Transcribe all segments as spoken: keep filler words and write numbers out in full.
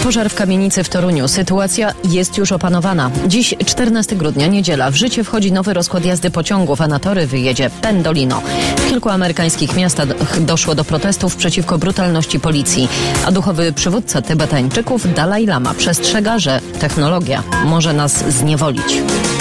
Pożar w kamienicy w Toruniu. Sytuacja jest już opanowana. Dziś czternastego grudnia, niedziela. W życie wchodzi nowy rozkład jazdy pociągów, a na tory wyjedzie Pendolino. W kilku amerykańskich miastach doszło do protestów przeciwko brutalności policji. A duchowy przywódca Tybetańczyków Dalaj Lama przestrzega, że technologia może nas zniewolić.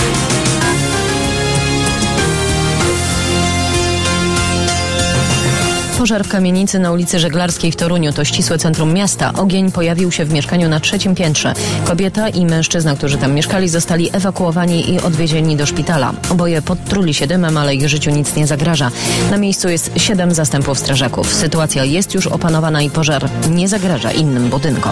Pożar w kamienicy na ulicy Żeglarskiej w Toruniu. To ścisłe centrum miasta. Ogień pojawił się w mieszkaniu na trzecim piętrze. Kobieta i mężczyzna, którzy tam mieszkali, zostali ewakuowani i odwiezieni do szpitala. Oboje podtruli się dymem, ale ich życiu nic nie zagraża. Na miejscu jest siedem zastępów strażaków. Sytuacja jest już opanowana i pożar nie zagraża innym budynkom.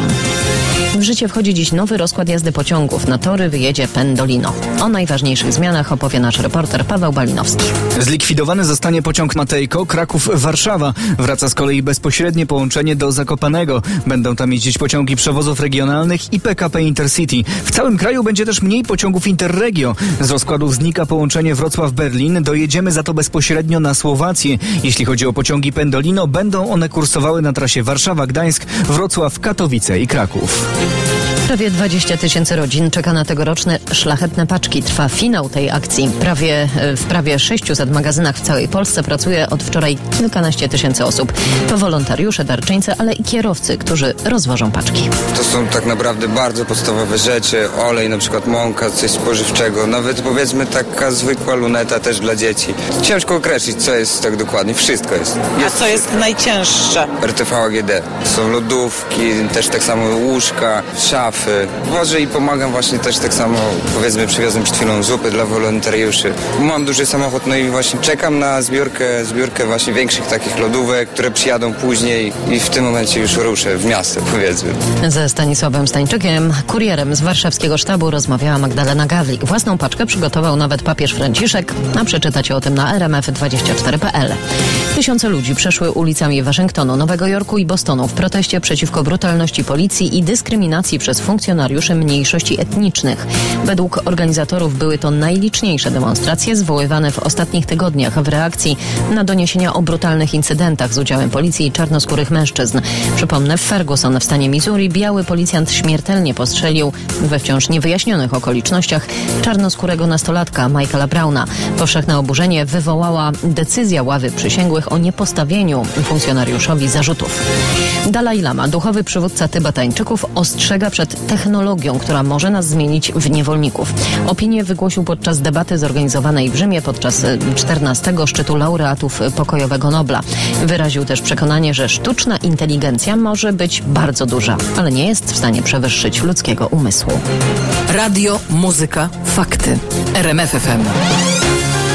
W życie wchodzi dziś nowy rozkład jazdy pociągów. Na tory wyjedzie Pendolino. O najważniejszych zmianach opowie nasz reporter Paweł Balinowski. Zlikwidowany zostanie pociąg Matejko Kraków-Warszawa. Wraca z kolei bezpośrednie połączenie do Zakopanego. Będą tam jeździć pociągi przewozów regionalnych i P K P Intercity. W całym kraju będzie też mniej pociągów Interregio. Z rozkładów znika połączenie Wrocław-Berlin. Dojedziemy za to bezpośrednio na Słowację. Jeśli chodzi o pociągi Pendolino, będą one kursowały na trasie Warszawa-Gdańsk, Wrocław-Katowice i Kraków. Prawie dwadzieścia tysięcy rodzin czeka na tegoroczne szlachetne paczki. Trwa finał tej akcji. Prawie, w prawie sześciuset magazynach w całej Polsce pracuje od wczoraj kilkanaście tysięcy osób. To wolontariusze, darczyńcy, ale i kierowcy, którzy rozwożą paczki. To są tak naprawdę bardzo podstawowe rzeczy. Olej, na przykład mąka, coś spożywczego. Nawet powiedzmy taka zwykła luneta też dla dzieci. Ciężko określić, co jest tak dokładnie. Wszystko jest. jest A co jest najcięższe? R T V A G D. Są lodówki, też tak samo łóżka, szafy. Wożę i pomagam właśnie też tak samo, powiedzmy przywiozłem przed chwilą zupy dla wolontariuszy. Mam duży samochód, no i właśnie czekam na zbiórkę, zbiórkę właśnie większych takich lodówek, które przyjadą później i w tym momencie już ruszę w miasto, powiedzmy. Ze Stanisławem Stańczykiem, kurierem z warszawskiego sztabu, rozmawiała Magdalena Gawlik. Własną paczkę przygotował nawet papież Franciszek, a przeczytacie o tym na R M F dwadzieścia cztery kropka P L. Tysiące ludzi przeszły ulicami Waszyngtonu, Nowego Jorku i Bostonu w proteście przeciwko brutalności policji i dyskryminacji przez funkcjonariuszy mniejszości etnicznych. Według organizatorów były to najliczniejsze demonstracje zwoływane w ostatnich tygodniach w reakcji na doniesienia o brutalnych incydentach z udziałem policji i czarnoskórych mężczyzn. Przypomnę, w Ferguson w stanie Missouri biały policjant śmiertelnie postrzelił we wciąż niewyjaśnionych okolicznościach czarnoskórego nastolatka Michaela Browna. Powszechne oburzenie wywołała decyzja ławy przysięgłych o niepostawieniu funkcjonariuszowi zarzutów. Dalaj Lama, duchowy przywódca Tybetańczyków, ostrzega przed technologią, która może nas zmienić w niewolników. Opinię wygłosił podczas debaty zorganizowanej w Rzymie podczas czternastego szczytu laureatów pokojowego Nobla. Wyraził też przekonanie, że sztuczna inteligencja może być bardzo duża, ale nie jest w stanie przewyższyć ludzkiego umysłu. Radio, muzyka, fakty. R M F F M.